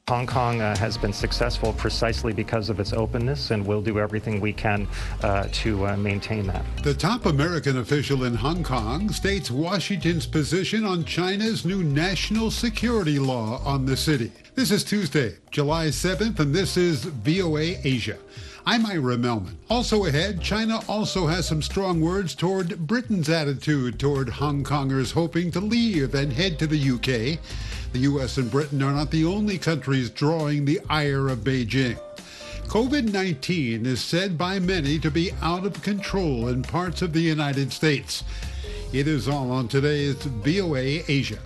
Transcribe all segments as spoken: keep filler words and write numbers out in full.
Hong Kong uh, has been successful precisely because of its openness, and we'll do everything we can uh, to uh, maintain that. The top American official in Hong Kong states Washington's position on China's new national security law on the city. This is Tuesday, July seventh, and this is V O A Asia. I'm Ira Melman. Also ahead, China also has some strong words toward Britain's attitude toward Hong Kongers hoping to leave and head to the U K. The U S and Britain are not the only countries drawing the ire of Beijing. COVID nineteen is said by many to be out of control in parts of the United States. It is all on today's V O A Asia.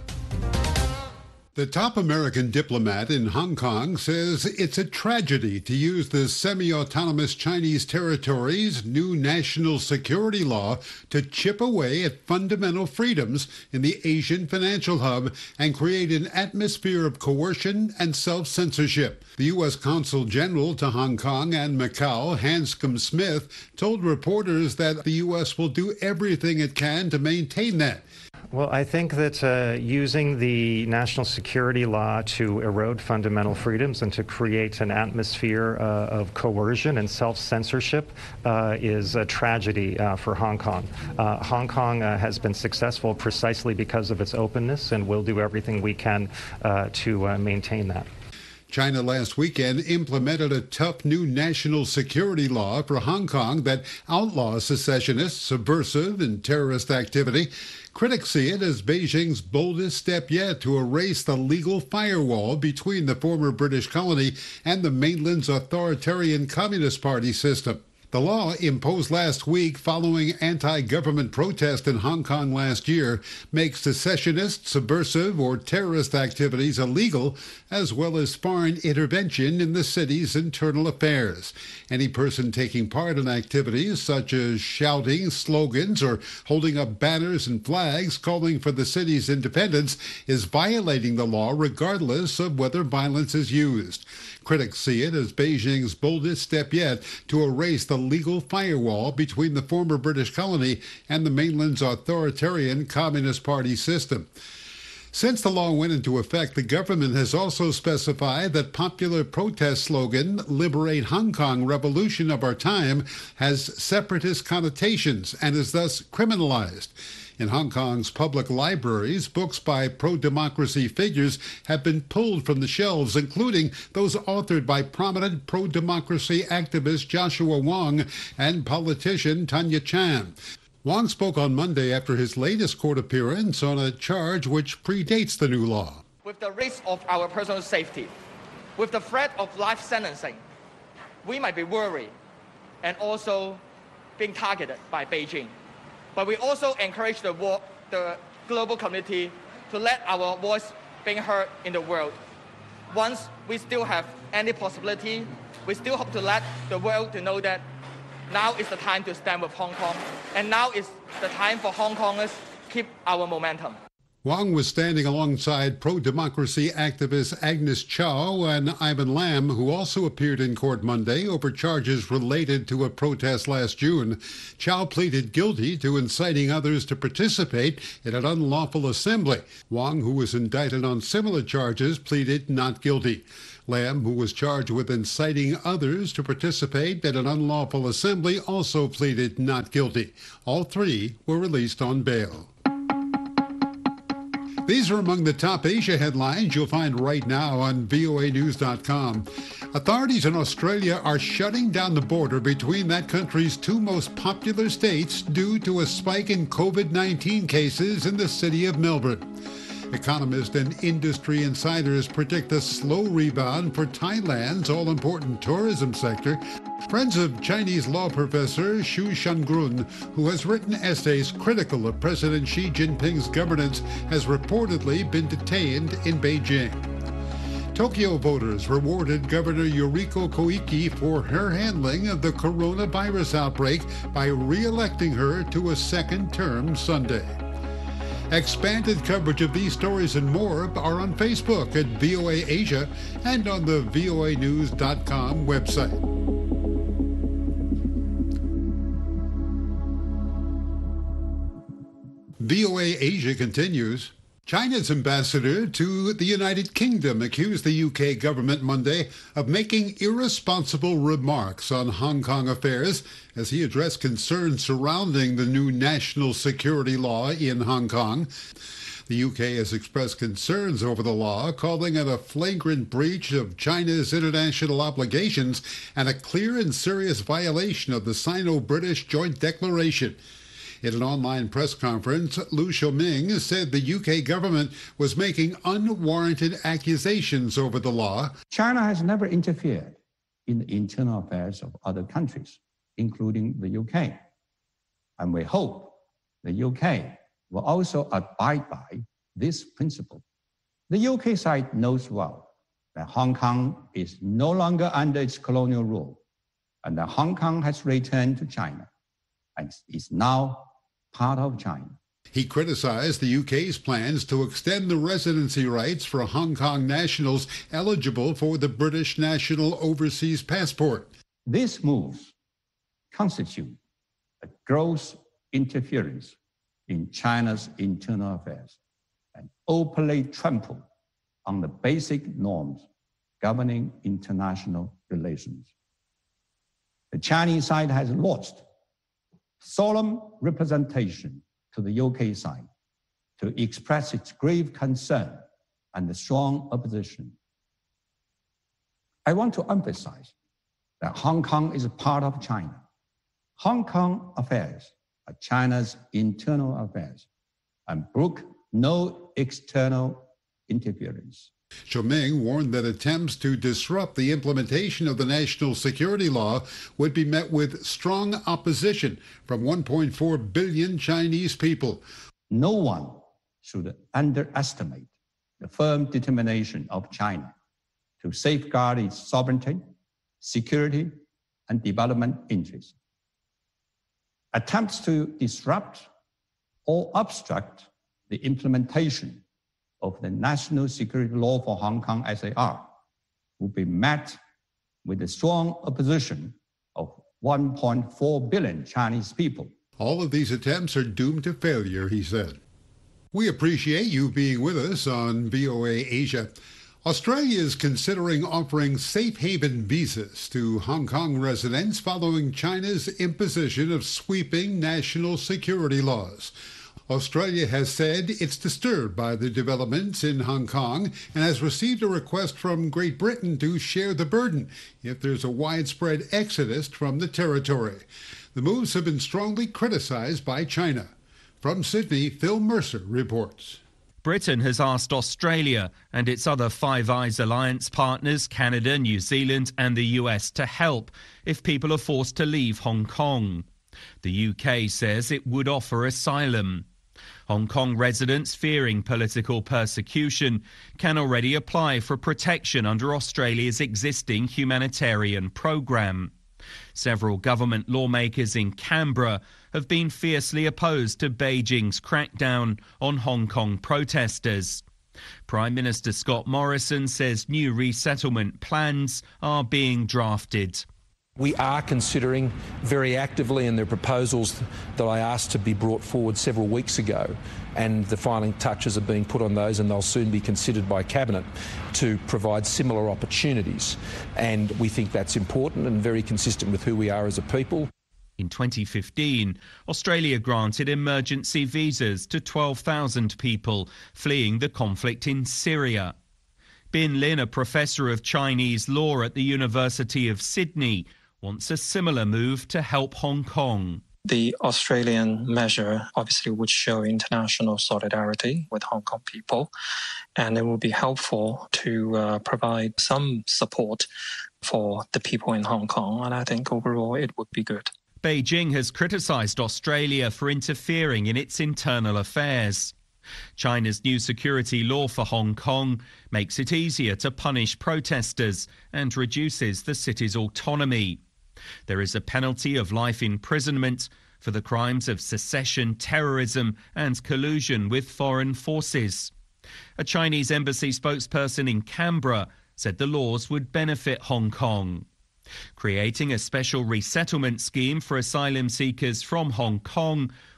The top American diplomat in Hong Kong says it's a tragedy to use the semi-autonomous Chinese territory's new national security law to chip away at fundamental freedoms in the Asian financial hub and create an atmosphere of coercion and self-censorship. The U S Consul General to Hong Kong and Macau, Hanscom Smith, told reporters that the U S will do everything it can to maintain that. Well, I think that uh, using the national security law to erode fundamental freedoms and to create an atmosphere uh, of coercion and self-censorship uh, is a tragedy uh, for Hong Kong. Uh, Hong Kong uh, has been successful precisely because of its openness, and we'll do everything we can uh, to uh, maintain that. China last weekend implemented a tough new national security law for Hong Kong that outlaws secessionist, subversive, and terrorist activity. Critics see it as Beijing's boldest step yet to erase the legal firewall between the former British colony and the mainland's authoritarian Communist Party system. The law, imposed last week following anti-government protest in Hong Kong last year, makes secessionist, subversive, or terrorist activities illegal, as well as foreign intervention in the city's internal affairs. Any person taking part in activities such as shouting slogans or holding up banners and flags calling for the city's independence is violating the law regardless of whether violence is used. Critics see it as Beijing's boldest step yet to erase the legal firewall between the former British colony and the mainland's authoritarian Communist Party system. Since the law went into effect, the government has also specified that popular protest slogan, "Liberate Hong Kong, Revolution of Our Time," has separatist connotations and is thus criminalized. In Hong Kong's public libraries, books by pro-democracy figures have been pulled from the shelves, including those authored by prominent pro-democracy activist Joshua Wong and politician Tanya Chan. Wong spoke on Monday after his latest court appearance on a charge which predates the new law. With the risk of our personal safety, with the threat of life sentencing, we might be worried and also being targeted by Beijing. But we also encourage the, war, the global community to let our voice be heard in the world. Once we still have any possibility, we still hope to let the world to know that now is the time to stand with Hong Kong, and now is the time for Hong Kongers to keep our momentum. Wong was standing alongside pro-democracy activists Agnes Chow and Ivan Lam, who also appeared in court Monday over charges related to a protest last June. Chow pleaded guilty to inciting others to participate in an unlawful assembly. Wong, who was indicted on similar charges, pleaded not guilty. Lam, who was charged with inciting others to participate in an unlawful assembly, also pleaded not guilty. All three were released on bail. These are among the top Asia headlines you'll find right now on V O A news dot com. Authorities in Australia are shutting down the border between that country's two most popular states due to a spike in COVID nineteen cases in the city of Melbourne. Economists and industry insiders predict a slow rebound for Thailand's all-important tourism sector. Friends of Chinese law professor Xu Shangrun, who has written essays critical of President Xi Jinping's governance, has reportedly been detained in Beijing. Tokyo voters rewarded Governor Yuriko Koike for her handling of the coronavirus outbreak by re-electing her to a second term Sunday. Expanded coverage of these stories and more are on Facebook at V O A Asia and on the V O A news dot com website. V O A Asia continues. China's ambassador to the United Kingdom accused the U K government Monday of making irresponsible remarks on Hong Kong affairs as he addressed concerns surrounding the new national security law in Hong Kong. The U K has expressed concerns over the law, calling it a flagrant breach of China's international obligations and a clear and serious violation of the Sino-British Joint Declaration. In an online press conference, Liu Xiaoming said the U K government was making unwarranted accusations over the law. China has never interfered in the internal affairs of other countries, including the U K. And we hope the U K will also abide by this principle. The U K side knows well that Hong Kong is no longer under its colonial rule, and that Hong Kong has returned to China and is now part of China. He criticized the U K's plans to extend the residency rights for Hong Kong nationals eligible for the British National Overseas Passport. These moves constitute a gross interference in China's internal affairs and openly trample on the basic norms governing international relations. The Chinese side has lost solemn representation to the U K side to express its grave concern and the strong opposition. I want to emphasize that Hong Kong is a part of China. Hong Kong affairs are China's internal affairs and brook no external interference. Xiaoming warned that attempts to disrupt the implementation of the national security law would be met with strong opposition from one point four billion Chinese people. No one should underestimate the firm determination of China to safeguard its sovereignty, security, and development interests. Attempts to disrupt or obstruct the implementation of the national security law for Hong Kong as they are will be met with the strong opposition of one point four billion Chinese people. All of these attempts are doomed to failure, he said. We appreciate you being with us on V O A Asia. Australia is considering offering safe haven visas to Hong Kong residents following China's imposition of sweeping national security laws. Australia has said it's disturbed by the developments in Hong Kong and has received a request from Great Britain to share the burden if there's a widespread exodus from the territory. The moves have been strongly criticized by China. From Sydney, Phil Mercer reports. Britain has asked Australia and its other Five Eyes alliance partners, Canada, New Zealand and the U S, to help if people are forced to leave Hong Kong. The U K says it would offer asylum. Hong Kong residents fearing political persecution can already apply for protection under Australia's existing humanitarian programme. Several government lawmakers in Canberra have been fiercely opposed to Beijing's crackdown on Hong Kong protesters. Prime Minister Scott Morrison says new resettlement plans are being drafted. We are considering very actively in the proposals that I asked to be brought forward several weeks ago, and the final touches are being put on those and they'll soon be considered by Cabinet to provide similar opportunities. And we think that's important and very consistent with who we are as a people. In twenty fifteen, Australia granted emergency visas to twelve thousand people fleeing the conflict in Syria. Bin Lin, a professor of Chinese law at the University of Sydney, wants a similar move to help Hong Kong. The Australian measure obviously would show international solidarity with Hong Kong people, and it would be helpful to uh, provide some support for the people in Hong Kong, and I think overall it would be good. Beijing has criticised Australia for interfering in its internal affairs. China's new security law for Hong Kong makes it easier to punish protesters and reduces the city's autonomy. There is a penalty of life imprisonment for the crimes of secession, terrorism and collusion with foreign forces. A Chinese embassy spokesperson in Canberra said the laws would benefit Hong Kong. Creating a special resettlement scheme for asylum seekers from Hong Kong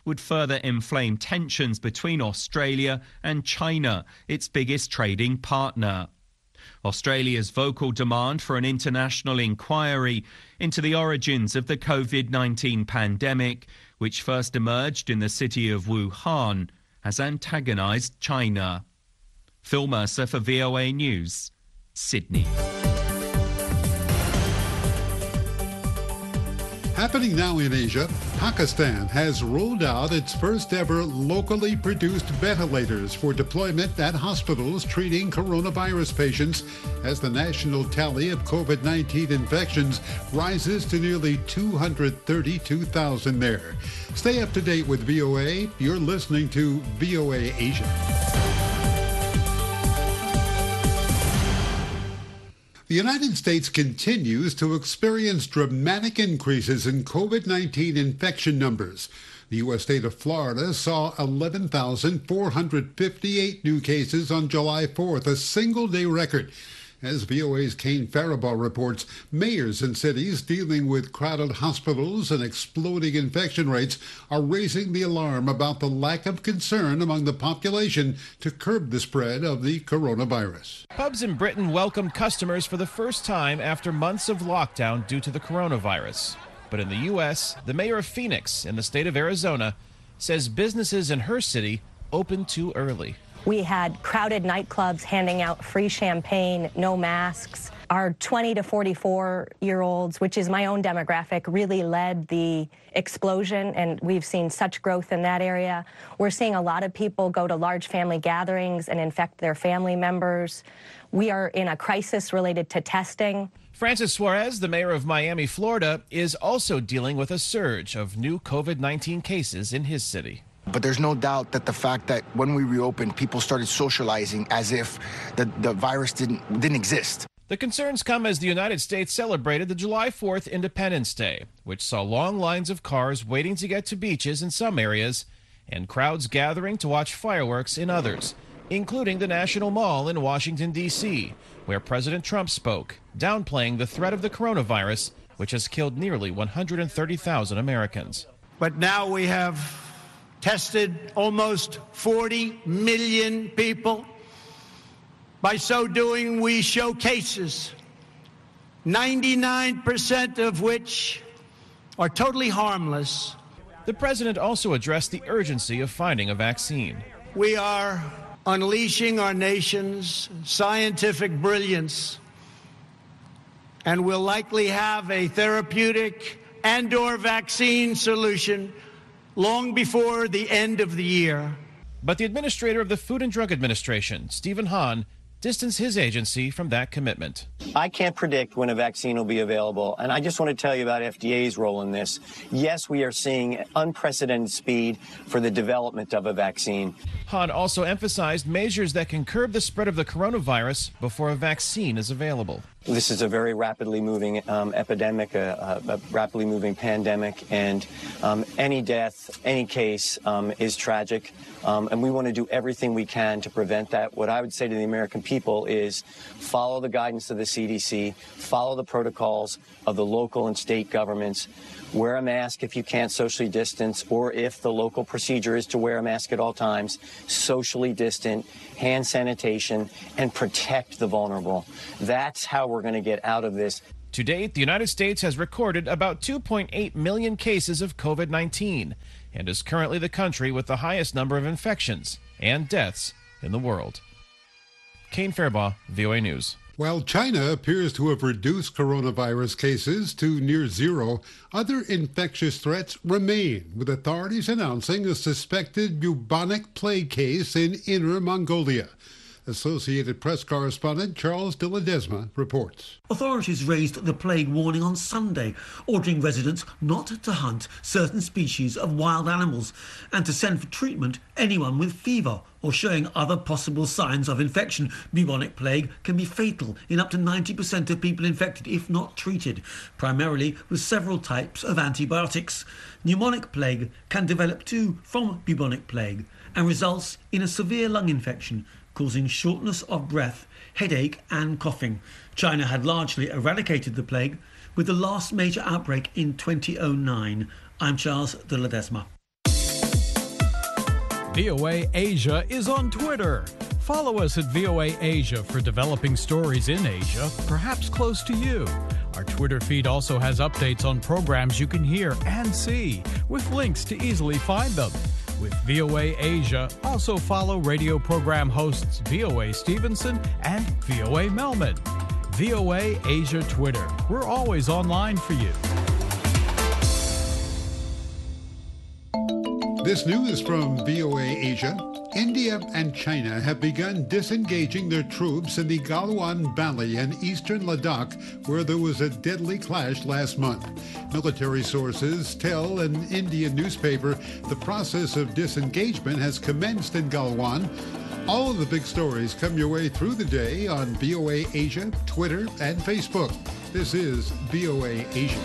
would further inflame tensions between Australia and China, its biggest trading partner. Australia's vocal demand for an international inquiry into the origins of the COVID nineteen pandemic, which first emerged in the city of Wuhan, has antagonised China. Phil Mercer for V O A News, Sydney. Happening now in Asia, Pakistan has rolled out its first ever locally produced ventilators for deployment at hospitals treating coronavirus patients as the national tally of COVID nineteen infections rises to nearly two hundred thirty-two thousand there. Stay up to date with V O A. You're listening to V O A Asia. The United States continues to experience dramatic increases in COVID nineteen infection numbers. The U S state of Florida saw eleven thousand four hundred fifty-eight new cases on July fourth, a single-day record. As V O A's Kane Faribault reports, mayors in cities dealing with crowded hospitals and exploding infection rates are raising the alarm about the lack of concern among the population to curb the spread of the coronavirus. Pubs in Britain welcomed customers for the first time after months of lockdown due to the coronavirus. But in the U S, the mayor of Phoenix in the state of Arizona says businesses in her city opened too early. We had crowded nightclubs handing out free champagne, no masks. Our twenty to forty-four-year-olds, which is my own demographic, really led the explosion, and we've seen such growth in that area. We're seeing a lot of people go to large family gatherings and infect their family members. We are in a crisis related to testing. Francis Suarez, the mayor of Miami, Florida, is also dealing with a surge of new COVID nineteen cases in his city. But there's no doubt that the fact that when we reopened, people started socializing as if the, the virus didn't, didn't exist. The concerns come as the United States celebrated the July fourth Independence Day, which saw long lines of cars waiting to get to beaches in some areas and crowds gathering to watch fireworks in others, including the National Mall in Washington, D C, where President Trump spoke, downplaying the threat of the coronavirus, which has killed nearly one hundred thirty thousand Americans. But now we have tested almost forty million people. By so doing, we show cases, ninety-nine percent of which are totally harmless. The president also addressed the urgency of finding a vaccine. We are unleashing our nation's scientific brilliance, and will likely have a therapeutic and/or vaccine solution long before the end of the year. But the administrator of the Food and Drug Administration, Stephen Hahn, distanced his agency from that commitment. I can't predict when a vaccine will be available, and I just want to tell you about F D A's role in this. Yes, we are seeing unprecedented speed for the development of a vaccine. Hahn also emphasized measures that can curb the spread of the coronavirus before a vaccine is available. This is a very rapidly moving um, epidemic, a, a, a rapidly moving pandemic, and um, any death, any case um, is tragic, um, and we want to do everything we can to prevent that. What I would say to the American people is follow the guidance of the C D C, follow the protocols of the local and state governments, wear a mask if you can't socially distance, or if the local procedure is to wear a mask at all times, socially distant, hand sanitation, and protect the vulnerable. That's how we're going to get out of this. To date, the United States has recorded about two point eight million cases of COVID nineteen and is currently the country with the highest number of infections and deaths in the world. Kane Faribault, V O A News. While China appears to have reduced coronavirus cases to near zero, other infectious threats remain, with authorities announcing a suspected bubonic plague case in Inner Mongolia. Associated Press correspondent Charles de Ledesma reports. Authorities raised the plague warning on Sunday, ordering residents not to hunt certain species of wild animals and to send for treatment anyone with fever or showing other possible signs of infection. Bubonic plague can be fatal in up to ninety percent of people infected if not treated, primarily with several types of antibiotics. Pneumonic plague can develop too from bubonic plague and results in a severe lung infection, causing shortness of breath, headache and coughing. China had largely eradicated the plague, with the last major outbreak in two thousand nine. I'm Charles de Ledesma. V O A Asia is on Twitter. Follow us at V O A Asia for developing stories in Asia, perhaps close to you. Our Twitter feed also has updates on programs you can hear and see, with links to easily find them. With V O A Asia, also follow radio program hosts V O A Stevenson and V O A Melman. V O A Asia Twitter. We're always online for you. This news from V O A Asia. India and China have begun disengaging their troops in the Galwan Valley in eastern Ladakh, where there was a deadly clash last month. Military sources tell an Indian newspaper the process of disengagement has commenced in Galwan. All of the big stories come your way through the day on V O A Asia, Twitter, and Facebook. This is V O A Asia.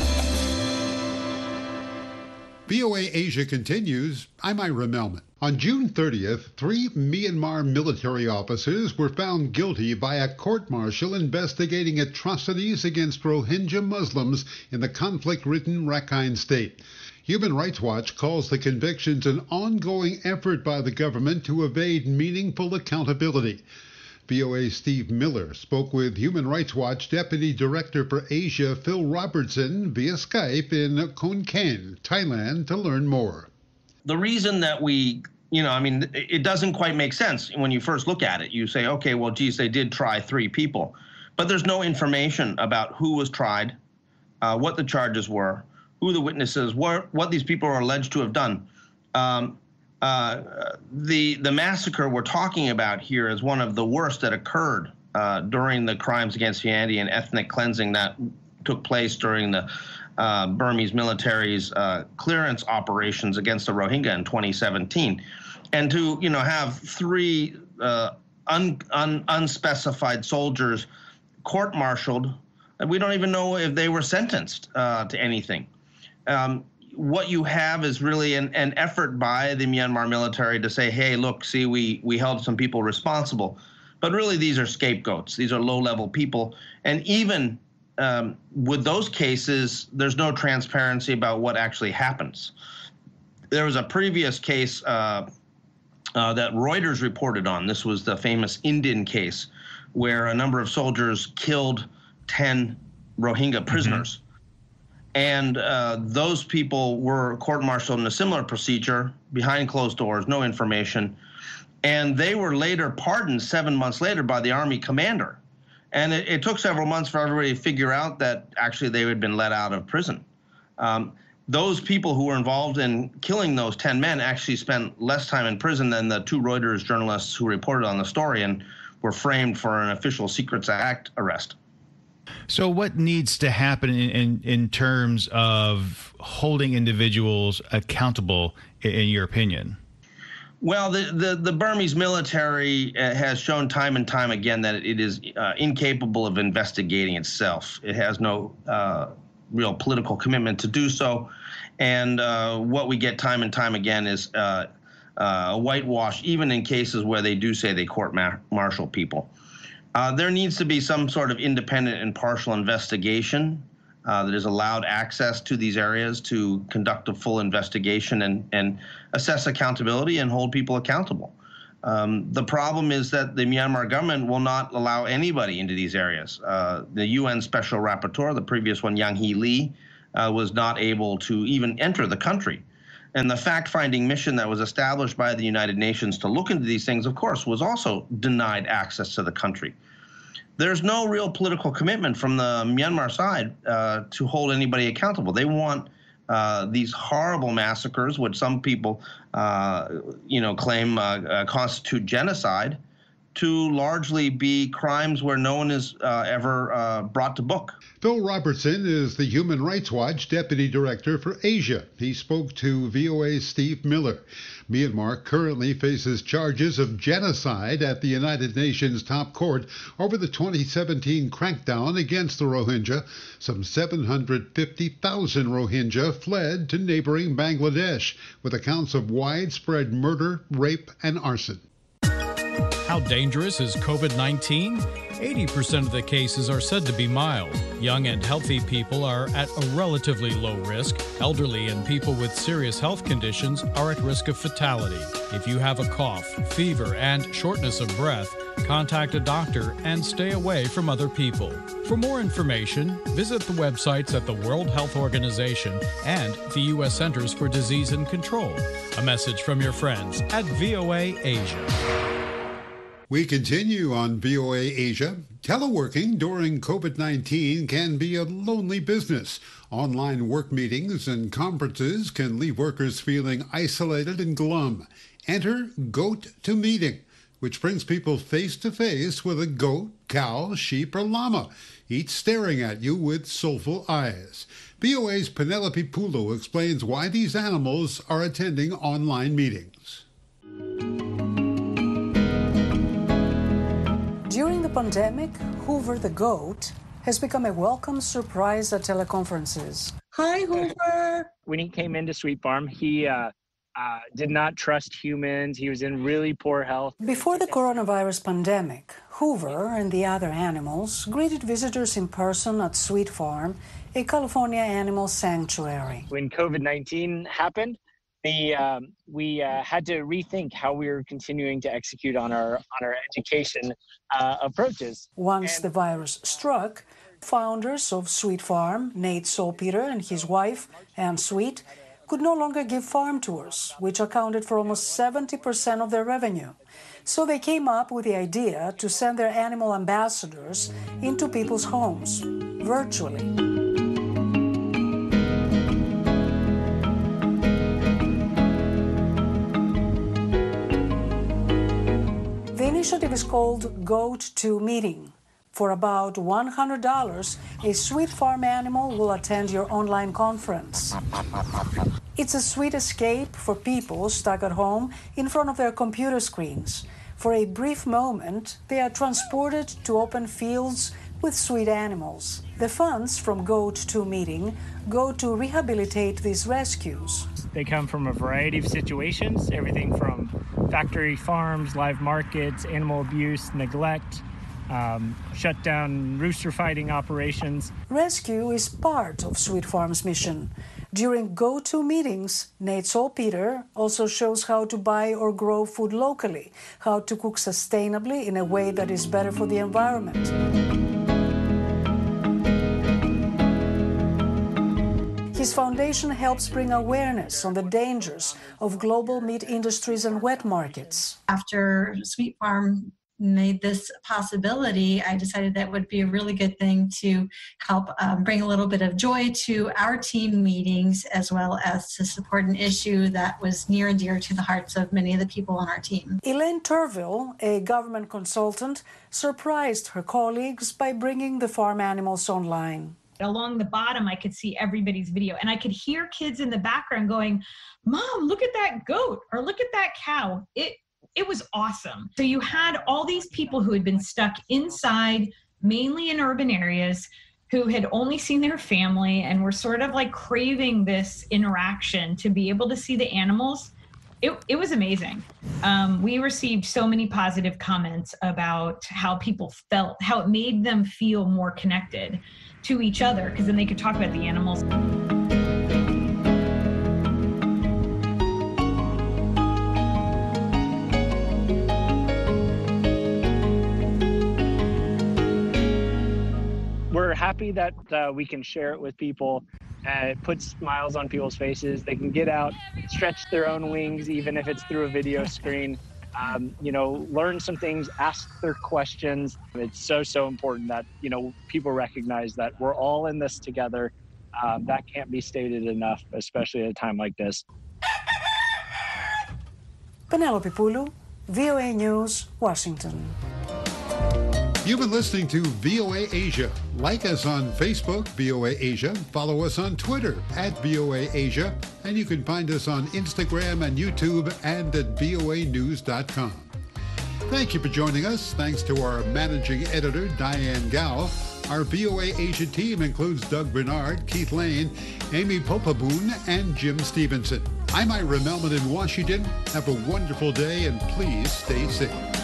V O A Asia continues. I'm Ira Melman. On June thirtieth, three Myanmar military officers were found guilty by a court-martial investigating atrocities against Rohingya Muslims in the conflict-ridden Rakhine State. Human Rights Watch calls the convictions an ongoing effort by the government to evade meaningful accountability. V O A's Steve Miller spoke with Human Rights Watch Deputy Director for Asia, Phil Robertson, via Skype in Khon Kaen, Thailand, to learn more. The reason that we, you know, I mean, it doesn't quite make sense when you first look at it. You say, okay, well, geez, they did try three people. But there's no information about who was tried, uh, what the charges were, who the witnesses were, what these people are alleged to have done. Um, Uh, the the massacre we're talking about here is one of the worst that occurred uh, during the crimes against humanity and ethnic cleansing that took place during the uh, Burmese military's uh, clearance operations against the Rohingya in twenty seventeen. And to, you know, have three uh, un, un, unspecified soldiers court-martialed, we don't even know if they were sentenced uh, to anything. Um, What you have is really an, an effort by the Myanmar military to say, hey, look, see, we, we held some people responsible. But really, these are scapegoats. These are low-level people. And even um, with those cases, there's no transparency about what actually happens. There was a previous case uh, uh, that Reuters reported on. This was the famous Indian case, where a number of soldiers killed ten Rohingya prisoners. Mm-hmm. And uh, those people were court-martialed in a similar procedure, behind closed doors, no information. And they were later pardoned seven months later by the Army commander. And it, it took several months for everybody to figure out that actually they had been let out of prison. Um, those people who were involved in killing those ten men actually spent less time in prison than the two Reuters journalists who reported on the story and were framed for an Official Secrets Act arrest. So what needs to happen in, in, in terms of holding individuals accountable, in, in your opinion? Well, the, the, the Burmese military has shown time and time again that it is uh, incapable of investigating itself. It has no uh, real political commitment to do so. And uh, what we get time and time again is uh, uh, a whitewash, even in cases where they do say they court-martial people. Uh, there needs to be some sort of independent and partial investigation uh, that is allowed access to these areas to conduct a full investigation and, and assess accountability and hold people accountable. Um, the problem is that the Myanmar government will not allow anybody into these areas. Uh, the U N Special Rapporteur, the previous one, Yang Hee Lee, uh, was not able to even enter the country. And the fact-finding mission that was established by the United Nations to look into these things, of course, was also denied access to the country. There's no real political commitment from the Myanmar side uh, to hold anybody accountable. They want uh, these horrible massacres, which some people, uh, you know, claim uh, uh, constitute genocide, to largely be crimes where no one is uh, ever uh, brought to book. Phil Robertson is the Human Rights Watch Deputy Director for Asia. He spoke to V O A's Steve Miller. Myanmar currently faces charges of genocide at the United Nations top court over the twenty seventeen crackdown against the Rohingya. Some seven hundred fifty thousand Rohingya fled to neighboring Bangladesh, with accounts of widespread murder, rape, and arson. How dangerous is COVID nineteen? eighty percent of the cases are said to be mild. Young and healthy people are at a relatively low risk. Elderly and people with serious health conditions are at risk of fatality. If you have a cough, fever, and shortness of breath, contact a doctor and stay away from other people. For more information, visit the websites at the World Health Organization and the U S Centers for Disease and Control. A message from your friends at V O A Asia. We continue on V O A Asia. Teleworking during COVID nineteen can be a lonely business. Online work meetings and conferences can leave workers feeling isolated and glum. Enter GoToMeeting, which brings people face to face with a goat, cow, sheep, or llama, each staring at you with soulful eyes. V O A's Penelope Poulo explains why these animals are attending online meetings. During the pandemic, Hoover the goat has become a welcome surprise at teleconferences. Hi, Hoover. When he came into Sweet Farm, he uh, uh, did not trust humans. He was in really poor health. Before the coronavirus pandemic, Hoover and the other animals greeted visitors in person at Sweet Farm, a California animal sanctuary. When COVID nineteen happened, The, um, we uh, had to rethink how we were continuing to execute on our on our education uh, approaches. Once and the virus struck, founders of Sweet Farm, Nate Salpeter and his wife, Ann Sweet, could no longer give farm tours, which accounted for almost seventy percent of their revenue. So they came up with the idea to send their animal ambassadors into people's homes, virtually. The initiative is called GoToMeeting. For about one hundred dollars, a Sweet Farm animal will attend your online conference. It's a sweet escape for people stuck at home in front of their computer screens. For a brief moment, they are transported to open fields with sweet animals. The funds from GoToMeeting go to rehabilitate these rescues. They come from a variety of situations, everything from factory farms, live markets, animal abuse, neglect, um, shut down rooster fighting operations. Rescue is part of Sweet Farm's mission. During GoToMeetings, Nate Salpeter also shows how to buy or grow food locally, how to cook sustainably in a way that is better for the environment. His foundation helps bring awareness on the dangers of global meat industries and wet markets. After Sweet Farm made this possibility, I decided that would be a really good thing to help um, bring a little bit of joy to our team meetings, as well as to support an issue that was near and dear to the hearts of many of the people on our team. Elaine Turville, a government consultant, surprised her colleagues by bringing the farm animals online. Along the bottom, I could see everybody's video, and I could hear kids in the background going, "Mom, look at that goat," or "Look at that cow." It it was awesome. So you had all these people who had been stuck inside, mainly in urban areas, who had only seen their family and were sort of like craving this interaction to be able to see the animals. It, it was amazing. Um, we received so many positive comments about how people felt, how it made them feel more connected to each other, because then they could talk about the animals. We're happy that uh, we can share it with people. Uh, it puts smiles on people's faces. They can get out, stretch their own wings, even if it's through a video screen. Um, you know, learn some things, ask their questions. It's so, so important that, you know, people recognize that we're all in this together. Um, that can't be stated enough, especially at a time like this. Penelope Poulo, V O A News, Washington. You've been listening to V O A Asia. Like us on Facebook, V O A Asia. Follow us on Twitter at V O A Asia. And you can find us on Instagram and YouTube and at V O A news dot com. Thank you for joining us. Thanks to our managing editor, Diane Gao. Our V O A Asia team includes Doug Bernard, Keith Lane, Amy Popaboon, and Jim Stevenson. I'm Ira Melman in Washington. Have a wonderful day and please stay safe.